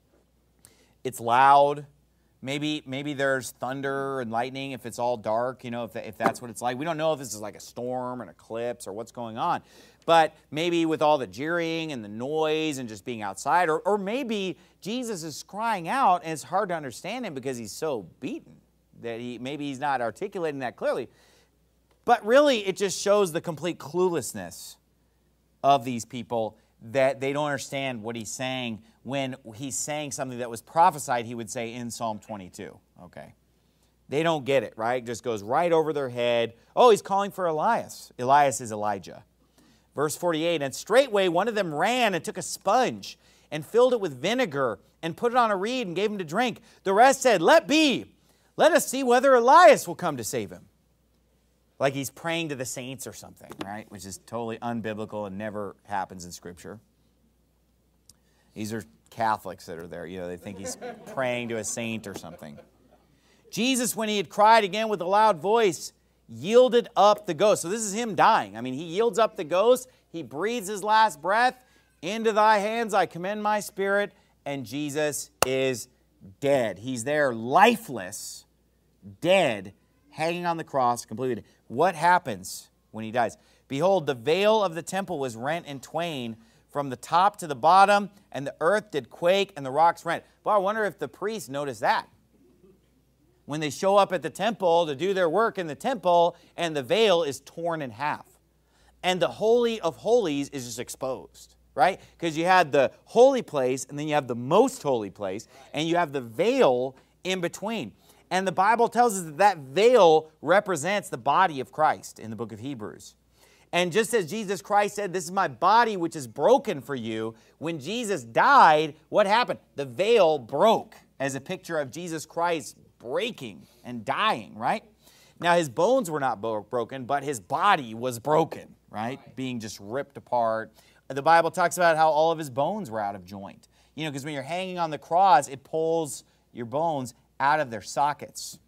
it's loud. Maybe, maybe there's thunder and lightning if it's all dark, you know, if, if that's what it's like. We don't know if this is like a storm, an eclipse, or what's going on. But maybe with all the jeering and the noise and just being outside, or, or maybe Jesus is crying out and it's hard to understand him because he's so beaten that he maybe he's not articulating that clearly. But really, it just shows the complete cluelessness of these people, that they don't understand what he's saying when he's saying something that was prophesied he would say in Psalm twenty-two. Okay. They don't get it, right? It just goes right over their head. Oh, he's calling for Elias. Elias is Elijah. Verse forty-eight, and straightway one of them ran and took a sponge and filled it with vinegar and put it on a reed and gave him to drink. The rest said, let be. Let us see whether Elias will come to save him. Like he's praying to the saints or something, right? Which is totally unbiblical and never happens in Scripture. These are Catholics that are there. You know, they think he's praying to a saint or something. Jesus, when he had cried again with a loud voice, yielded up the ghost. So this is him dying. I mean, he yields up the ghost. He breathes his last breath. Into thy hands I commend my spirit. And Jesus is dead. He's there lifeless, dead, hanging on the cross, completely dead. What happens when he dies? Behold, the veil of the temple was rent in twain from the top to the bottom, and the earth did quake, and the rocks rent. Well, I wonder if the priests noticed that. When they show up at the temple to do their work in the temple, and the veil is torn in half. And the Holy of Holies is just exposed, right? Because you had the holy place, and then you have the most holy place, and you have the veil in between. And the Bible tells us that that veil represents the body of Christ in the book of Hebrews. And just as Jesus Christ said, this is my body which is broken for you, when Jesus died, what happened? The veil broke as a picture of Jesus Christ breaking and dying, right? Now, his bones were not broken, but his body was broken, right? Being just ripped apart. The Bible talks about how all of his bones were out of joint. You know, because when you're hanging on the cross, it pulls your bones out of their sockets.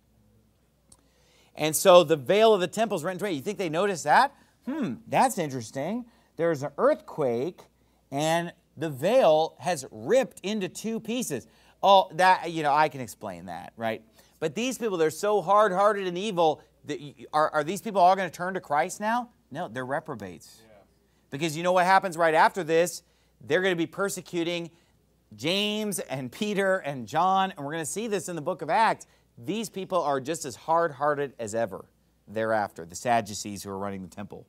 And so the veil of the temple is rent in twain. You think they noticed that? Hmm, that's interesting. There's an earthquake, and the veil has ripped into two pieces. Oh, that, you know, I can explain that, right? But these people, they're so hard-hearted and evil. That, are, are these people all going to turn to Christ now? No, they're reprobates. Yeah. Because you know what happens right after this? They're going to be persecuting James and Peter and John, and we're going to see this in the book of Acts. These people are just as hard-hearted as ever thereafter, the Sadducees who are running the temple.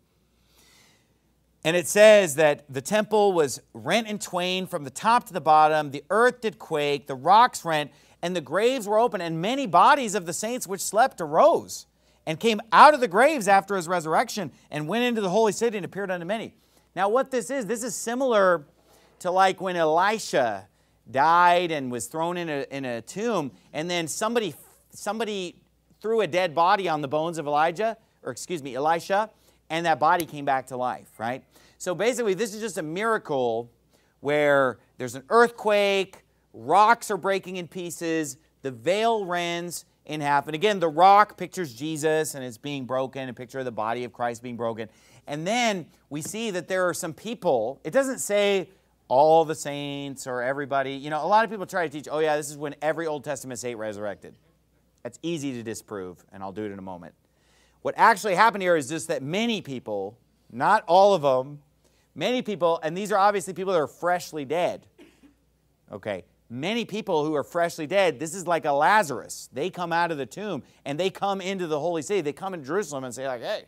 And it says that the temple was rent in twain from the top to the bottom. The earth did quake, the rocks rent, and the graves were open, and many bodies of the saints which slept arose and came out of the graves after his resurrection and went into the holy city and appeared unto many. Now what this is, this is similar to like when Elisha died and was thrown in a, in a tomb, and then somebody, somebody threw a dead body on the bones of Elijah, or excuse me, Elisha, and that body came back to life, right? So basically this is just a miracle where there's an earthquake, rocks are breaking in pieces, the veil rends in half. And again, the rock pictures Jesus and it's being broken, a picture of the body of Christ being broken. And then we see that there are some people, it doesn't say all the saints or everybody. You know, a lot of people try to teach, oh yeah, this is when every Old Testament saint resurrected. That's easy to disprove, and I'll do it in a moment. What actually happened here is just that many people, not all of them, many people, and these are obviously people that are freshly dead. Okay, many people who are freshly dead, this is like a Lazarus. They come out of the tomb and they come into the holy city. They come into Jerusalem and say like, hey,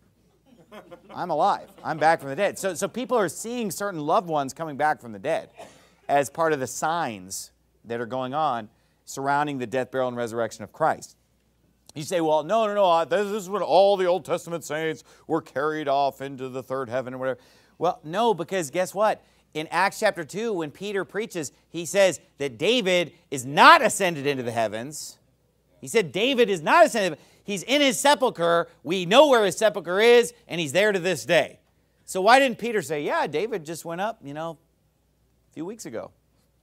I'm alive. I'm back from the dead. So, so people are seeing certain loved ones coming back from the dead as part of the signs that are going on surrounding the death, burial, and resurrection of Christ. You say, well, no, no, no, this is when all the Old Testament saints were carried off into the third heaven or whatever. Well, no, because guess what? In Acts chapter two, when Peter preaches, he says that David is not ascended into the heavens. He said David is not ascended. He's in his sepulcher. We know where his sepulcher is, and he's there to this day. So why didn't Peter say, yeah, David just went up, you know, a few weeks ago?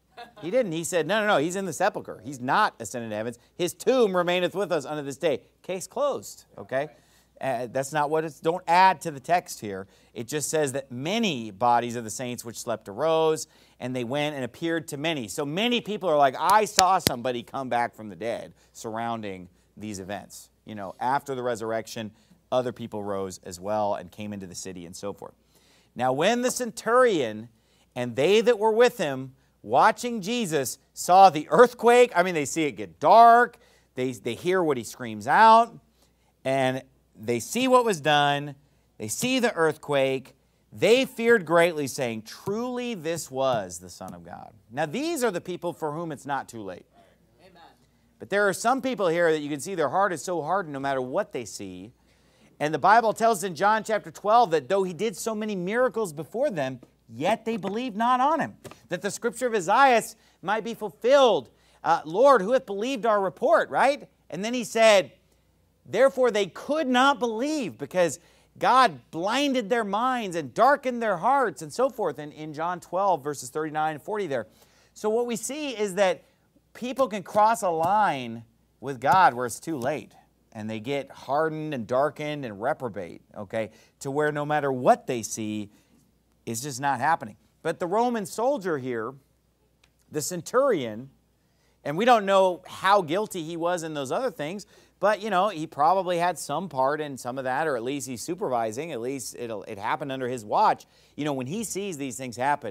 He didn't. He said, no, no, no, he's in the sepulcher. He's not ascended to heavens. His tomb remaineth with us unto this day. Case closed, okay? Uh, that's not what it's, don't add to the text here. It just says that many bodies of the saints which slept arose, and they went and appeared to many. So many people are like, I saw somebody come back from the dead surrounding these events. You know, after the resurrection, other people rose as well and came into the city and so forth. Now when the centurion and they that were with him watching Jesus saw the earthquake, I mean, they see it get dark, they, they hear what he screams out, and they see what was done, they see the earthquake, they feared greatly, saying, truly this was the Son of God. Now these are the people for whom it's not too late. Amen. But there are some people here that you can see their heart is so hardened no matter what they see. And the Bible tells us in John chapter twelve that though he did so many miracles before them, yet they believed not on him. That the scripture of Isaiah might be fulfilled. Uh, Lord, who hath believed our report, right? And then he said, therefore they could not believe because God blinded their minds and darkened their hearts and so forth in, in John twelve, verses thirty-nine and forty there. So what we see is that people can cross a line with God where it's too late. And they get hardened and darkened and reprobate, okay, to where no matter what they see, it's just not happening. But the Roman soldier here, the centurion, and we don't know how guilty he was in those other things, but, you know, he probably had some part in some of that, or at least he's supervising. At least it'll, it happened under his watch. You know, when he sees these things happen,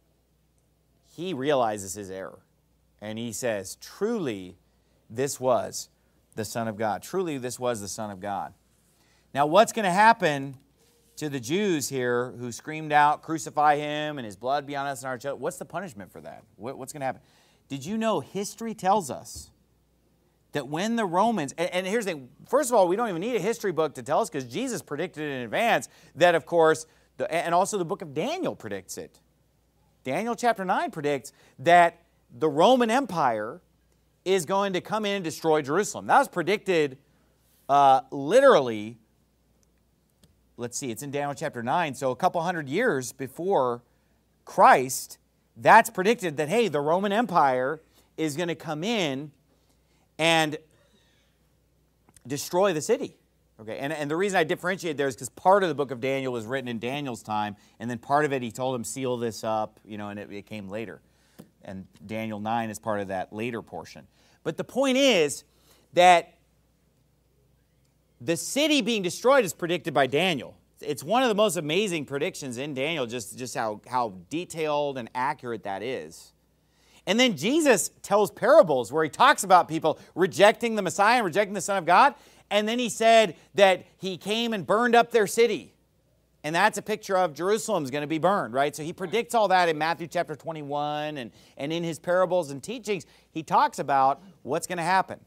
he realizes his error. And he says, truly, this was the Son of God. Truly, this was the Son of God. Now, what's going to happen to the Jews here who screamed out, crucify him and his blood be on us and our children? What's the punishment for that? What's going to happen? Did you know history tells us that when the Romans, and, and here's the thing, first of all, we don't even need a history book to tell us because Jesus predicted it in advance that, of course, the, and also the book of Daniel predicts it. Daniel chapter nine predicts that the Roman Empire is going to come in and destroy Jerusalem. That was predicted uh, literally, let's see, it's in Daniel chapter nine, so a couple hundred years before Christ, that's predicted that, hey, the Roman Empire is going to come in and destroy the city. Okay, and, and the reason I differentiate there is because part of the book of Daniel was written in Daniel's time, and then part of it he told him, seal this up, you know, and it, it came later. And Daniel nine is part of that later portion. But the point is that the city being destroyed is predicted by Daniel. It's one of the most amazing predictions in Daniel, just, just how, how detailed and accurate that is. And then Jesus tells parables where he talks about people rejecting the Messiah and rejecting the Son of God. And then he said that he came and burned up their city. And that's a picture of Jerusalem's going to be burned, right? So he predicts all that in Matthew chapter twenty-one. And, and in his parables and teachings, he talks about what's going to happen.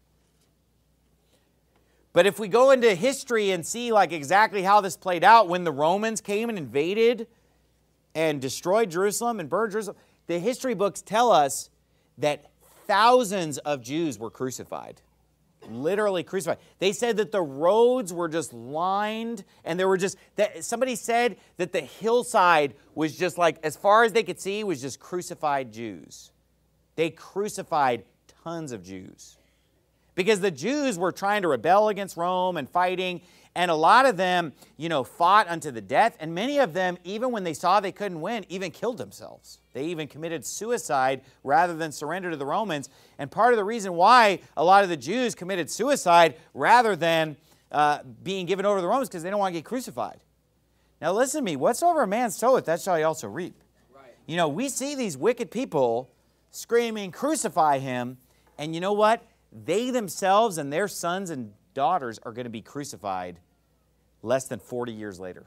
But if we go into history and see like exactly how this played out when the Romans came and invaded and destroyed Jerusalem and burned Jerusalem, the history books tell us that thousands of Jews were crucified, literally crucified. They said that the roads were just lined, and there were just, that somebody said that the hillside was just like, as far as they could see, was just crucified Jews. They crucified tons of Jews because the Jews were trying to rebel against Rome and fighting. And a lot of them, you know, fought unto the death. And many of them, even when they saw they couldn't win, even killed themselves. They even committed suicide rather than surrender to the Romans. And part of the reason why a lot of the Jews committed suicide rather than uh, being given over to the Romans because they don't want to get crucified. Now listen to me. Whatsoever a man soweth, that shall he also reap. Right. You know, we see these wicked people screaming, crucify him. And you know what? They themselves and their sons and daughters are going to be crucified less than forty years later,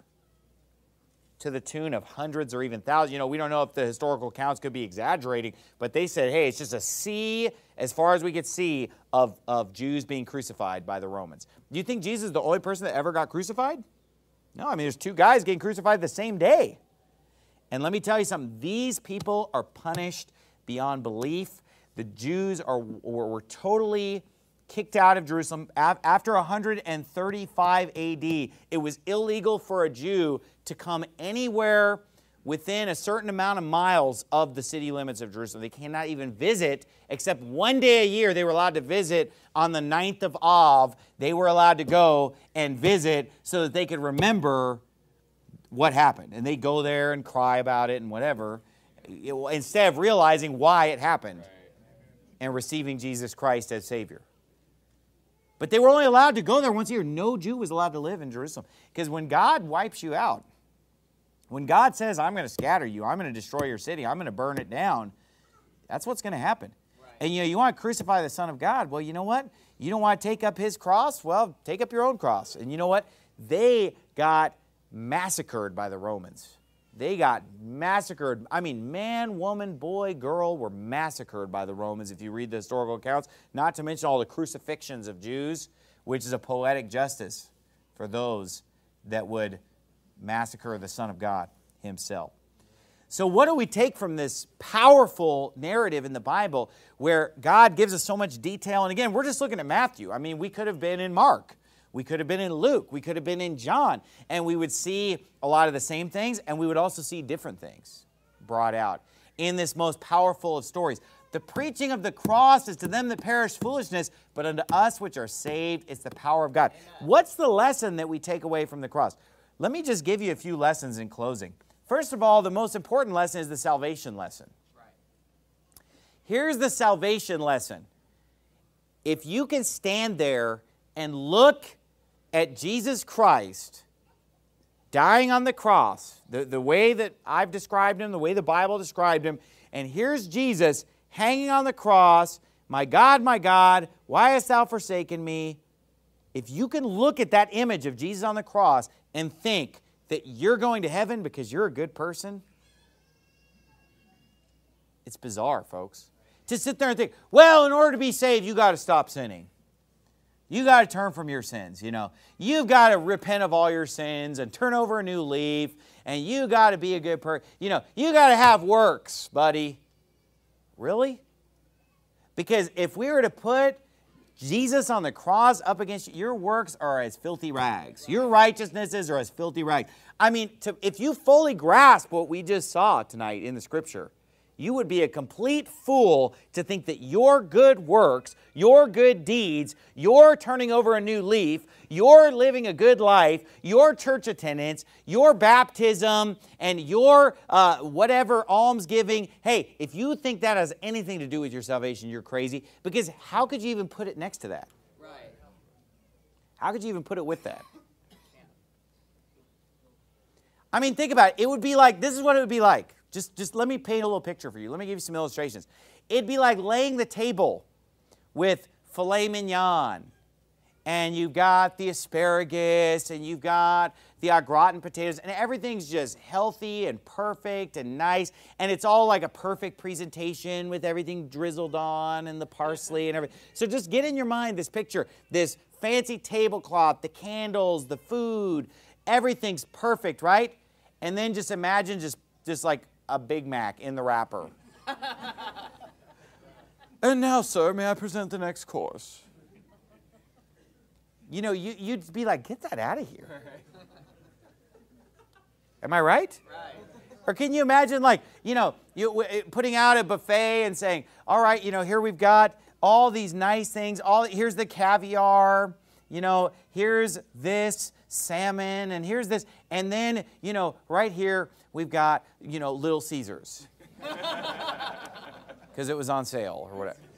to the tune of hundreds or even thousands. You know, we don't know if the historical accounts could be exaggerating, but they said, hey, it's just a sea, as far as we could see, of, of Jews being crucified by the Romans. Do you think Jesus is the only person that ever got crucified? No, I mean, there's two guys getting crucified the same day. And let me tell you something, these people are punished beyond belief. The Jews are were, were totally kicked out of Jerusalem. After one hundred thirty-five A D, it was illegal for a Jew to come anywhere within a certain amount of miles of the city limits of Jerusalem. They cannot even visit, except one day a year they were allowed to visit on the ninth of Av. They were allowed to go and visit so that they could remember what happened. And they'd go there and cry about it and whatever, instead of realizing why it happened and receiving Jesus Christ as Savior. But they were only allowed to go there once a year. No Jew was allowed to live in Jerusalem. Because when God wipes you out, when God says, I'm going to scatter you, I'm going to destroy your city, I'm going to burn it down, that's what's going to happen. Right. And you know, you want to crucify the Son of God. Well, you know what? You don't want to take up his cross? Well, take up your own cross. And you know what? They got massacred by the Romans. They got massacred. I mean, man, woman, boy, girl were massacred by the Romans if you read the historical accounts, not to mention all the crucifixions of Jews, which is a poetic justice for those that would massacre the Son of God himself. So what do we take from this powerful narrative in the Bible where God gives us so much detail? And again, we're just looking at Matthew. I mean, we could have been in Mark. We could have been in Luke. We could have been in John. And we would see a lot of the same things, and we would also see different things brought out in this most powerful of stories. The preaching of the cross is to them that perish foolishness, but unto us which are saved, it's the power of God. Amen. What's the lesson that we take away from the cross? Let me just give you a few lessons in closing. First of all, the most important lesson is the salvation lesson. Right. Here's the salvation lesson. If you can stand there and look at Jesus Christ dying on the cross, the, the way that I've described him, the way the Bible described him, and here's Jesus hanging on the cross, my God, my God, why hast thou forsaken me? If you can look at that image of Jesus on the cross and think that you're going to heaven because you're a good person, it's bizarre, folks. To sit there and think, well, in order to be saved, you got to stop sinning. You got to turn from your sins, you know. You've got to repent of all your sins and turn over a new leaf, and you got to be a good person. You know, you got to have works, buddy. Really? Because if we were to put Jesus on the cross up against you, your works are as filthy rags. Your righteousnesses are as filthy rags. I mean, to, if you fully grasp what we just saw tonight in the Scripture, you would be a complete fool to think that your good works, your good deeds, your turning over a new leaf, your living a good life, your church attendance, your baptism, and your uh, whatever almsgiving, hey, if you think that has anything to do with your salvation, you're crazy. Because how could you even put it next to that? Right. How could you even put it with that? I mean, think about it. It would be like, this is what it would be like. Just, just let me paint a little picture for you. Let me give you some illustrations. It'd be like laying the table with filet mignon, and you've got the asparagus, and you've got the au gratin potatoes, and everything's just healthy and perfect and nice, and it's all like a perfect presentation with everything drizzled on and the parsley and everything. So just get in your mind this picture, this fancy tablecloth, the candles, the food, everything's perfect, right? And then just imagine just, just like a Big Mac in the wrapper. And now, sir, may I present the next course? You know, you, you'd be like, get that out of here. Am I right? Right. Or can you imagine, like, you know, you putting out a buffet and saying, all right, you know, here we've got all these nice things. All here's the caviar. You know, here's this salmon, and here's this. And then, you know, right here, we've got, you know, Little Caesars. Because it was on sale or whatever.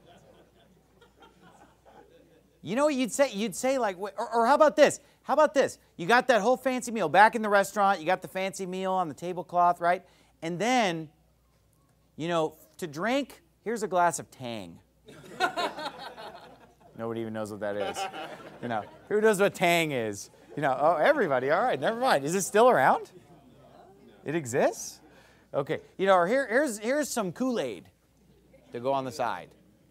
You know what you'd say? You'd say like, or, or how about this? How about this? You got that whole fancy meal back in the restaurant. You got the fancy meal on the tablecloth, right? And then, you know, to drink, here's a glass of Tang. Nobody even knows what that is. You know, who knows what Tang is? You know, oh, everybody. All right, never mind. Is it still around? It exists? Okay. You know, or here, here's, here's some Kool-Aid to go on the side.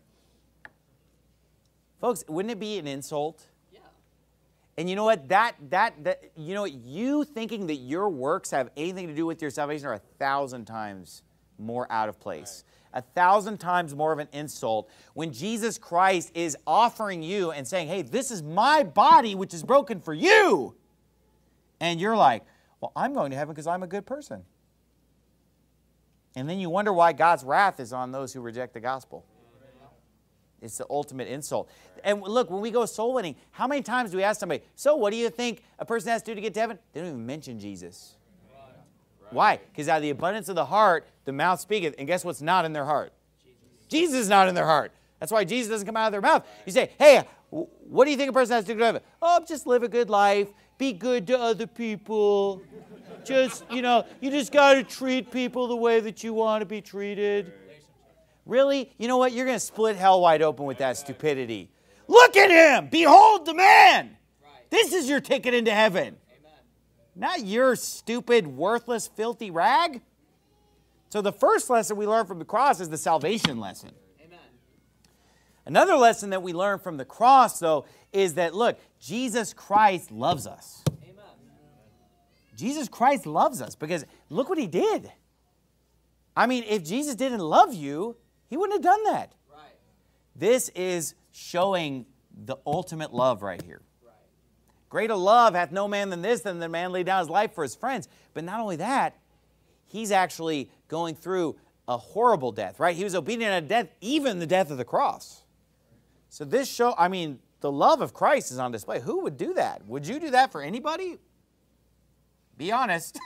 Folks, wouldn't it be an insult? Yeah. And you know what? That, that, that, you know, you thinking that your works have anything to do with your salvation are a thousand times more out of place. Right. A thousand times more of an insult when Jesus Christ is offering you and saying, hey, this is my body which is broken for you. And you're like, well, I'm going to heaven because I'm a good person. And then you wonder why God's wrath is on those who reject the gospel. It's the ultimate insult. And look, when we go soul winning, how many times do we ask somebody, so what do you think a person has to do to get to heaven? They don't even mention Jesus. Right. Why? Because out of the abundance of the heart, the mouth speaketh. And guess what's not in their heart? Jesus. Jesus is not in their heart. That's why Jesus doesn't come out of their mouth. You say, hey, what do you think a person has to do to heaven? Oh, just live a good life. Be good to other people. Just, you know, you just got to treat people the way that you want to be treated. Really? You know what? You're going to split hell wide open with that stupidity. Look at him! Behold the man! Right. This is your ticket into heaven. Amen. Not your stupid, worthless, filthy rag. So the first lesson we learn from the cross is the salvation lesson. Amen. Another lesson that we learn from the cross, though, is that, look, Jesus Christ loves us. Amen. Jesus Christ loves us because look what he did. I mean, if Jesus didn't love you, he wouldn't have done that. Right. This is showing the ultimate love right here. Right. Greater love hath no man than this, than the man laid down his life for his friends. But not only that, he's actually going through a horrible death, right? He was obedient unto death, even the death of the cross. So this show, I mean, the love of Christ is on display. Who would do that? Would you do that for anybody? Be honest.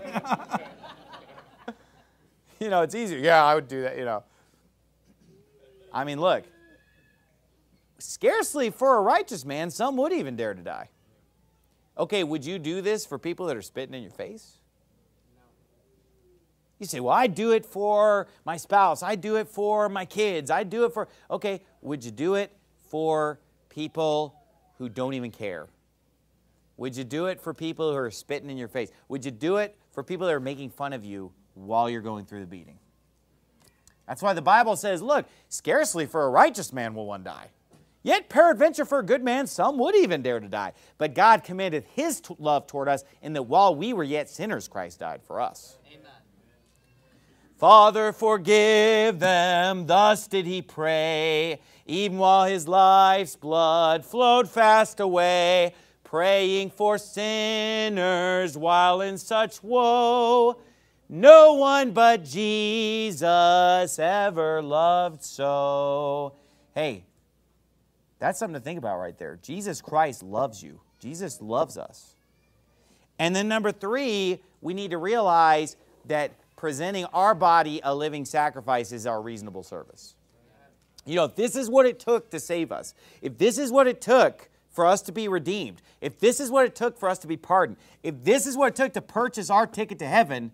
You know, it's easier. Yeah, I would do that, you know. I mean, look, scarcely for a righteous man, some would even dare to die. Okay, would you do this for people that are spitting in your face? No. You say, well, I do it for my spouse. I do it for my kids. I do it for, okay, would you do it for people who don't even care? Would you do it for people who are spitting in your face? Would you do it for people that are making fun of you while you're going through the beating? That's why the Bible says, look, scarcely for a righteous man will one die. Yet peradventure for a good man some would even dare to die. But God commendeth his t- love toward us in that while we were yet sinners, Christ died for us. Amen. Father, forgive them, thus did he pray, even while his life's blood flowed fast away, praying for sinners while in such woe. No one but Jesus ever loved so. Hey, that's something to think about right there. Jesus Christ loves you. Jesus loves us. And then number three, we need to realize that presenting our body a living sacrifice is our reasonable service. You know, if this is what it took to save us, if this is what it took for us to be redeemed, if this is what it took for us to be pardoned, if this is what it took to purchase our ticket to heaven,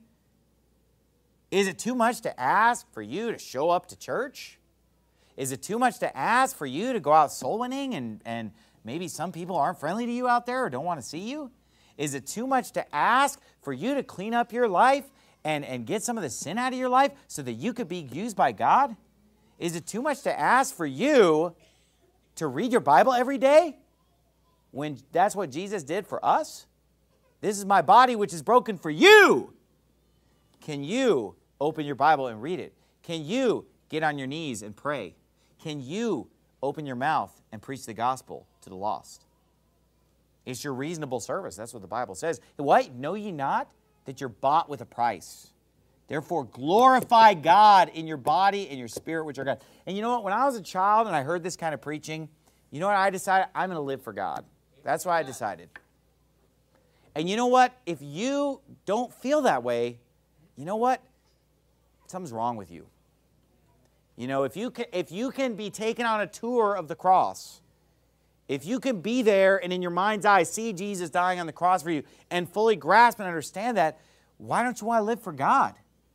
is it too much to ask for you to show up to church? Is it too much to ask for you to go out soul winning and, and maybe some people aren't friendly to you out there or don't want to see you? Is it too much to ask for you to clean up your life and, and get some of the sin out of your life so that you could be used by God? Is it too much to ask for you to read your Bible every day when that's what Jesus did for us? This is my body which is broken for you. Can you open your Bible and read it? Can you get on your knees and pray? Can you open your mouth and preach the gospel to the lost? It's your reasonable service. That's what the Bible says. What? Know ye not that you're bought with a price? Therefore, glorify God in your body and your spirit, which are God. And you know what? When I was a child and I heard this kind of preaching, you know what I decided? I'm going to live for God. That's what I decided. And you know what? If you don't feel that way, you know what? Something's wrong with you. You know, if you can, if you can be taken on a tour of the cross, if you can be there and in your mind's eye see Jesus dying on the cross for you and fully grasp and understand that, why don't you want to live for God?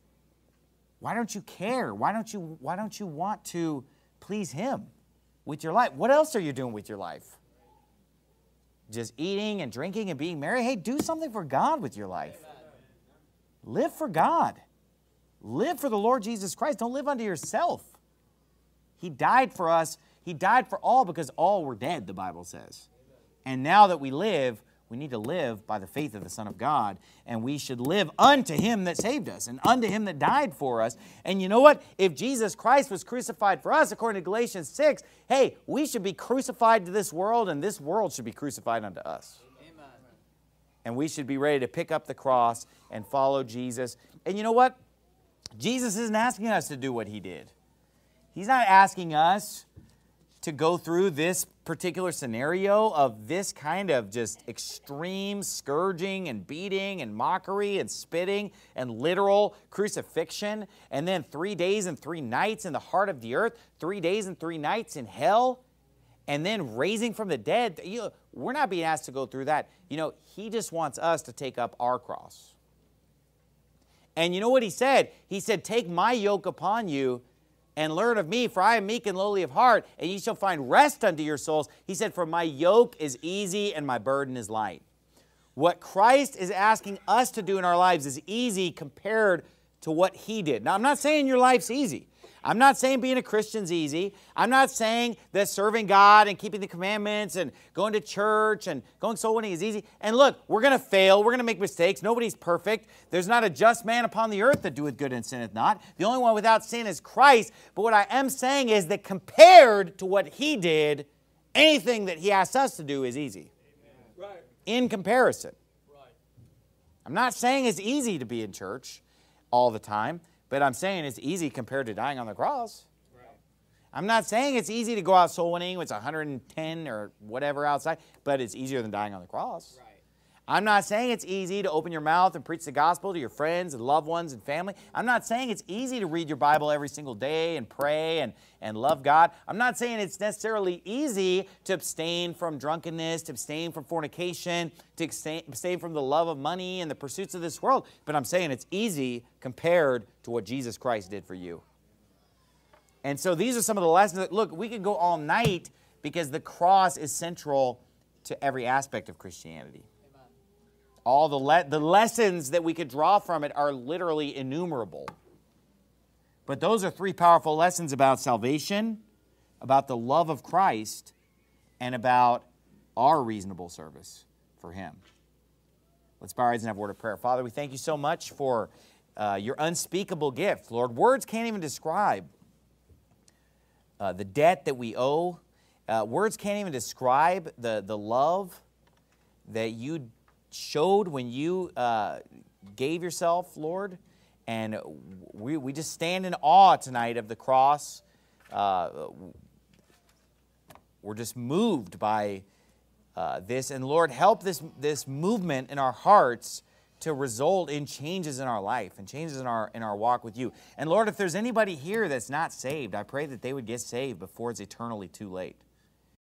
Why don't you care? Why don't you, why don't you want to please Him with your life? What else are you doing with your life? Just eating and drinking and being merry? Hey, do something for God with your life. Live for God. Live for the Lord Jesus Christ. Don't live unto yourself. He died for us. He died for all because all were dead, the Bible says. And now that we live, we need to live by the faith of the Son of God. And we should live unto Him that saved us and unto Him that died for us. And you know what? If Jesus Christ was crucified for us, according to Galatians six, hey, we should be crucified to this world and this world should be crucified unto us. Amen. And we should be ready to pick up the cross and follow Jesus. And you know what? Jesus isn't asking us to do what He did. He's not asking us to go through this particular scenario of this kind of just extreme scourging and beating and mockery and spitting and literal crucifixion, and then three days and three nights in the heart of the earth, three days and three nights in hell, and then raising from the dead. You know, we're not being asked to go through that. You know, He just wants us to take up our cross. And you know what He said? He said, take my yoke upon you and learn of me, for I am meek and lowly of heart, and ye shall find rest unto your souls. He said, for my yoke is easy and my burden is light. What Christ is asking us to do in our lives is easy compared to what He did. Now, I'm not saying your life's easy. I'm not saying being a Christian's easy. I'm not saying that serving God and keeping the commandments and going to church and going soul winning is easy. And look, we're going to fail. We're going to make mistakes. Nobody's perfect. There's not a just man upon the earth that doeth good and sinneth not. The only one without sin is Christ. But what I am saying is that compared to what He did, anything that He asks us to do is easy. Right. In comparison. Right. I'm not saying it's easy to be in church all the time. But I'm saying it's easy compared to dying on the cross. Right. I'm not saying it's easy to go out soul winning. It's one hundred ten or whatever outside, but it's easier than dying on the cross. Right. I'm not saying it's easy to open your mouth and preach the gospel to your friends and loved ones and family. I'm not saying it's easy to read your Bible every single day and pray and, and love God. I'm not saying it's necessarily easy to abstain from drunkenness, to abstain from fornication, to abstain from the love of money and the pursuits of this world. But I'm saying it's easy compared to what Jesus Christ did for you. And so these are some of the lessons that, look, we could go all night because the cross is central to every aspect of Christianity. All the, le the lessons that we could draw from it are literally innumerable. But those are three powerful lessons about salvation, about the love of Christ, and about our reasonable service for Him. Let's bow our heads and have a word of prayer. Father, we thank you so much for uh, your unspeakable gift. Lord, words can't even describe uh, the debt that we owe. Uh, words can't even describe the, the love that you showed when you uh, gave yourself, Lord. And we, we just stand in awe tonight of the cross. Uh, we're just moved by uh, this. And Lord, help this, this movement in our hearts to result in changes in our life and changes in our, in our walk with you. And Lord, if there's anybody here that's not saved, I pray that they would get saved before it's eternally too late.